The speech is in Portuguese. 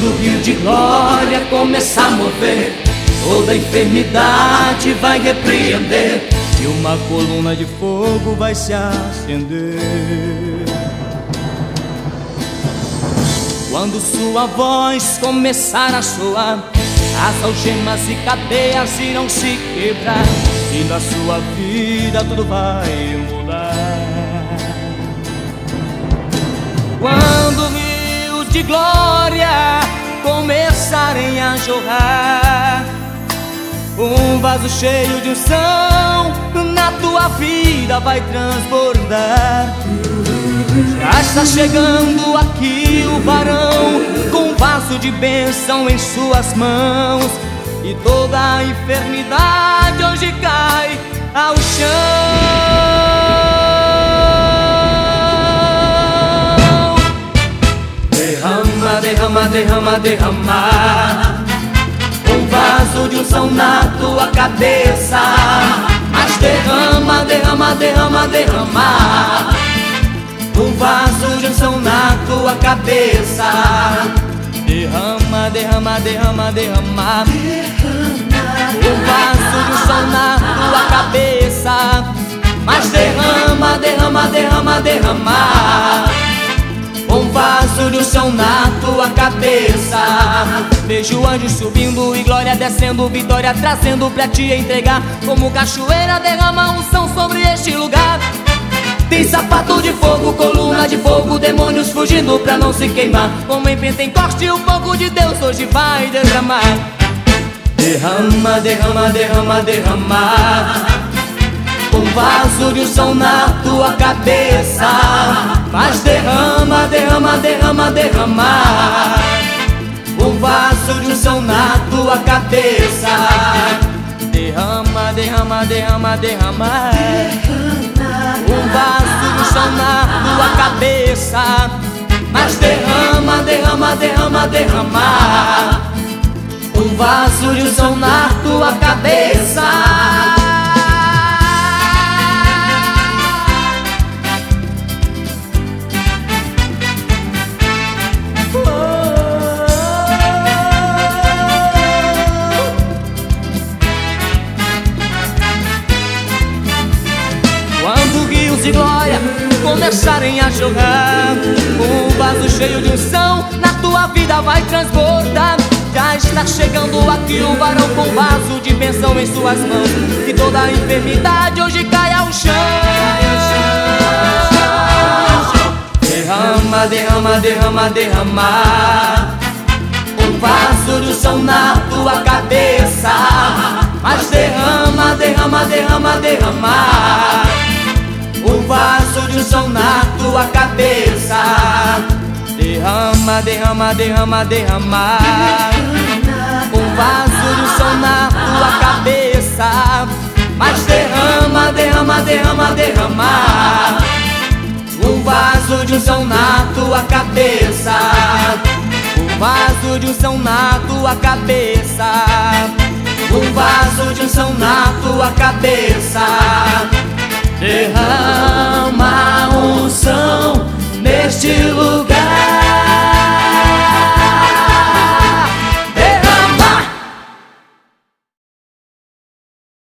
Quando o rio de glória começar a mover, toda enfermidade vai repreender e uma coluna de fogo vai se acender. Quando sua voz começar a soar, as algemas e cadeias irão se quebrar e na sua vida tudo vai mudar. Quando o rio de glória começarem a jorrar, um vaso cheio de unção na tua vida vai transbordar. Já está chegando aqui o varão com um vaso de bênção em suas mãos, e toda a enfermidade hoje cai ao chão. Derrama, derrama, derrama, derrama um vaso de unção na tua cabeça. Mas derrama, derrama, derrama, derrama um vaso de unção na tua cabeça. Derrama, derrama, derrama, derrama um vaso de unção na tua cabeça. Mas derrama, derrama, derrama, derrama um vaso de unção na tua cabeça. Vejo anjos subindo e glória descendo, vitória trazendo pra te entregar. Como cachoeira derrama unção sobre este lugar. Tem sapato de fogo, coluna de fogo, demônios fugindo pra não se queimar. Como em Pentecoste o fogo de Deus hoje vai derramar. Derrama, derrama, derrama, derrama um vaso de unção na tua cabeça. Mas derrama, derrama, derrama, derrama um vaso de unção na tua cabeça. Derrama, derrama, derrama, derrama um vaso de unção na tua cabeça. Mas derrama, derrama, derrama, derrama um vaso de unção na tua cabeça. Quando rios de glória começarem a jorrar, um vaso cheio de unção na tua vida vai transbordar. Já está chegando aqui o varão com vaso de bênção em suas mãos, e toda a enfermidade hoje cai ao chão. Derrama, derrama, derrama, derrama um vaso de unção na tua cabeça. Mas derrama, derrama, derrama, derrama um vaso de unção na tua cabeça. Derrama, derrama, derrama, derrama um vaso de unção na tua cabeça. Mas derrama, derrama, derrama, derrama um vaso de unção na tua cabeça. Um vaso de unção na tua cabeça. Um vaso de unção na tua cabeça. Derrama unção neste lugar.